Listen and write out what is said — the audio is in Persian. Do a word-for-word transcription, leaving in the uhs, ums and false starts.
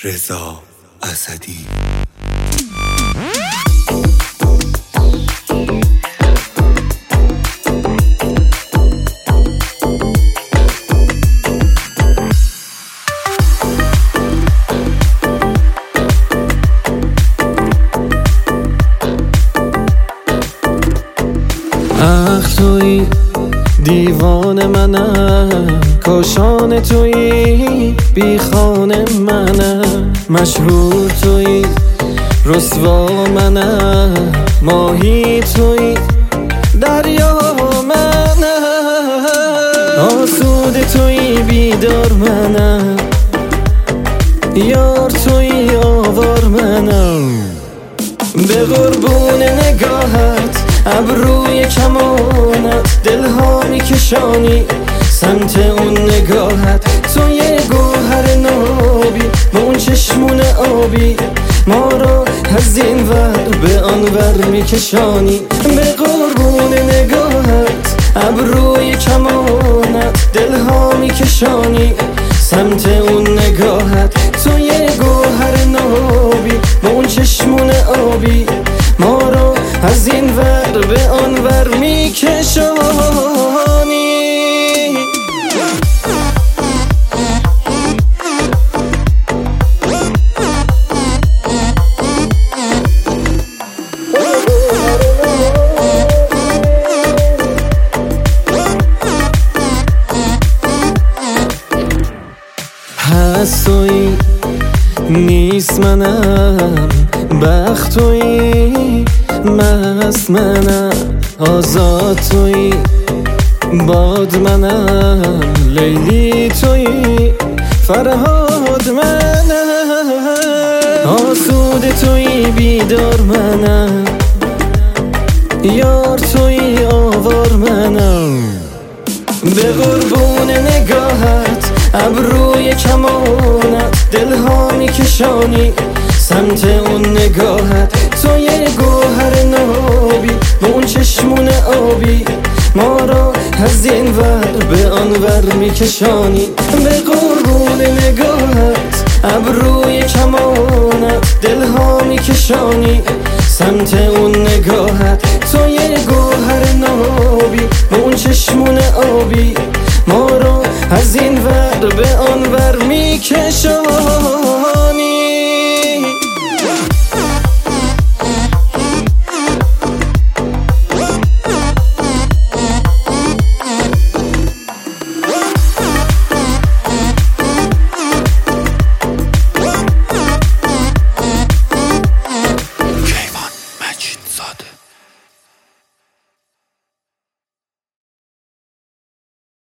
رضا اسدی. اخ توی دیوان منم، کاشان توی بی خانه منم، مشهور توی رسوا منم، ماهی توی دریا منم، آسود توی بیدار منم، یار توی آوار منم. به قربون نگاهت ابروی کمانت دلها میکشانی سمت اون نگاهت، تو یه گوهر نابی با اون چشمون آبی ما رو از این ور به آن ور میکشانی. به قربون نگاهت ابروی کمانت دلها میکشانی سمت اون نگاهت، تو یه گوهر نابی با اون چشمون آبی ما رو از این ور به آن ور میکشانی. هست توی نیست منم، بخت توی مست منم، آزاد توی باد منم، لیلی توی فرهاد منم، آسود توی بیدار منم، یار توی آوار منم. به قربون نگاهت ابروی کمانت دلها میکشانی سمت اون نگاهت، تو یه گوهر نابی با اون چشمون آبی ما رو از این ور به آن ور میکشانی. به قربون نگاهت ابروی کمانت دلها میکشانی سمت اون نگاهت، تو یه گوهر نابی با اون چشمون آبی ما رو از این